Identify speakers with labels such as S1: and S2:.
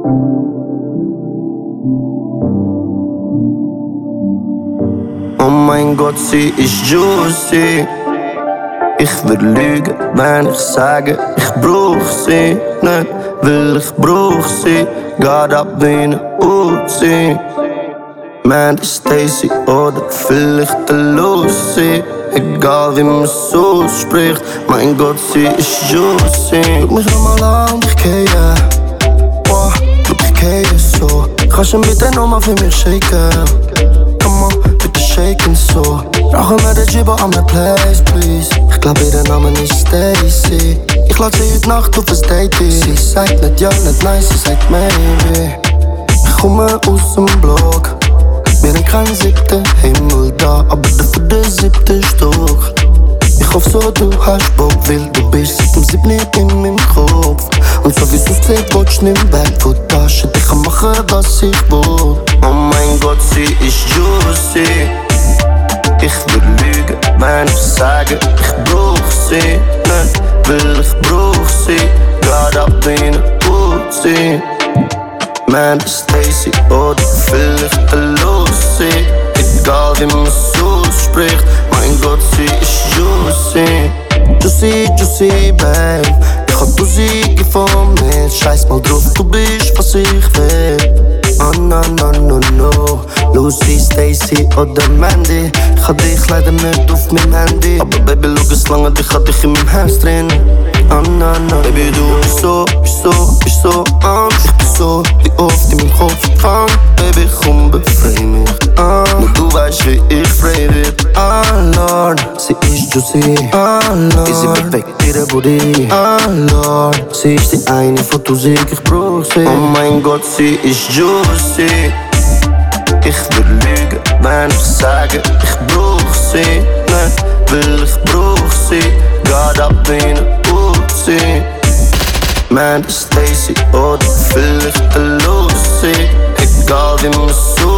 S1: Oh mein Gott, sie ist juicy. Ich würd lügen, wenn ich sage, ich brauch sie nicht, weil ich brauch sie. Geht ab wie ne Uzi. Mandy Stacy oder vielleicht der Lucy. Egal wie man es ausspricht, mein Gott, sie ist juicy. Guck mich nochmal an und ich gehe. Boah, ich gehe so. Kannst du bitte nochmal für mich shaken? Come on, bitte shaken so. Brauchen wir den Jibber an my place, please. Ich glaub, ihr Name ist Stacy. Ich lade sie heute Nacht auf ein Date. Sie sagt nicht ja, nicht nein, sie sagt maybe. Ich komme aus dem Block. Wir haben keinen 7. Himmel da, aber dafür der 7. Stock. Ich hoffe so, du hast Bock, weil du bist seit dem 7. in meinem Kopf. Und so wie es aussieht, willst du nicht weg von der Tasche. Ich kann machen, was ich will. Oh mein Gott, sie ist juicy. Ich würd lügen, wenn ich sage, ich brauch sie nicht, weil ich brauch sie. Geht ab wie ne Uzi. Mandy Stacy oder vielleicht der Lucy. Egal wie man es ausspricht, mein Gott, sie ist juicy. Juicy, juicy, babe. Ich hab Musik von mir. Scheiß mal drauf, du bist, was ich will. Oh no, no, no, no. Lucy, Stacy oder Mandy. Ich hab dich leider nicht auf meinem Handy. Aber Baby, schau es lange, ich hab dich in meinem Herz drin. Oh no, no. Baby, du bist so Angst. Ich bin so, wie oft in meinem Kopf krank. Baby, komm, befrei mich. Nur du weißt, wie ich frei wird. Oh Lord, sie ist juicy. Oh Lord, sie bewegt ihre Body. Oh Lord, sie ist die eine von Musik, ich brauch sie. Oh mein Gott, sie ist juicy. Ich würd lügen, wenn ich sage, ich brauch sie nicht, weil ich brauch sie. Geht ab wie ne Uzi. Mandy Stacy oder vielleicht der Lucy. Egal wie man es